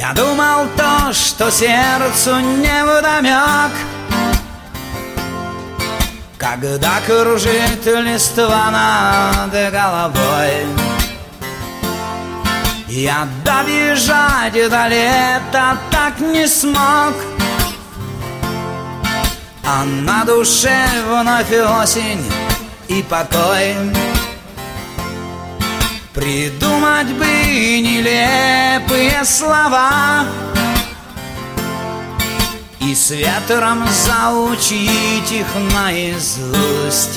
Я думал то, что сердцу невдомек, когда кружит листва над головой. Я добежать до лета так не смог, а на душе вновь осень и покой. Придумать бы нелепые слова и с ветром заучить их наизусть.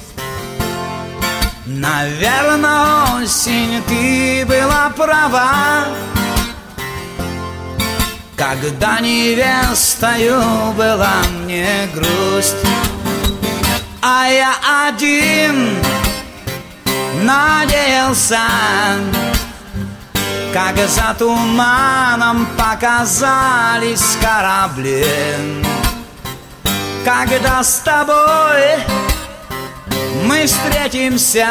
Наверно, осень, ты была права, когда невестою была мне грусть. А я один надеялся, как за туманом показались корабли, когда с тобой мы встретимся,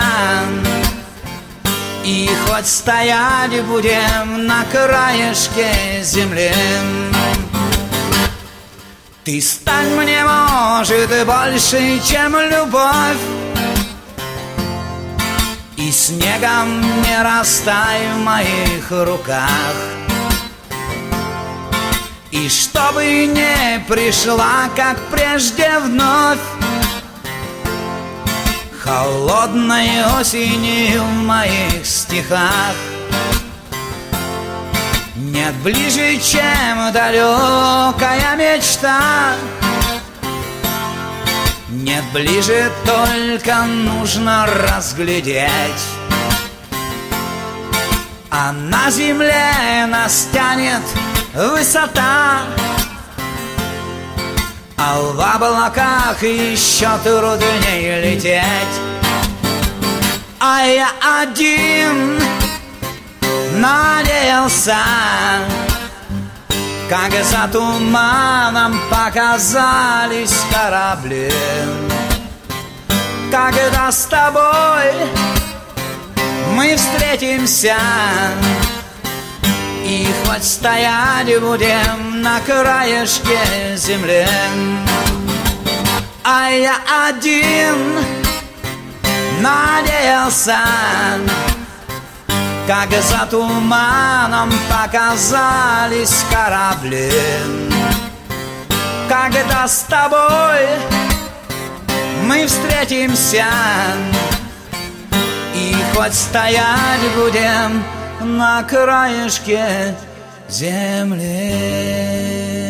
и хоть стоять будем на краешке земли. Ты стань мне, может, больше, чем любовь, и снегом не растай в моих руках. И чтобы не пришла, как прежде, вновь холодной осенью в моих стихах. Нет ближе, чем далекая мечта, нет ближе, только нужно разглядеть. А на земле нас тянет высота, а в облаках еще труднее лететь. А я один надеялся, как за туманом показались корабли, когда с тобой мы встретимся, и хоть стоять будем на краешке земли. А я один надеялся, как за туманом показались корабли, когда с тобой мы встретимся, и хоть стоять будем на краешке земли.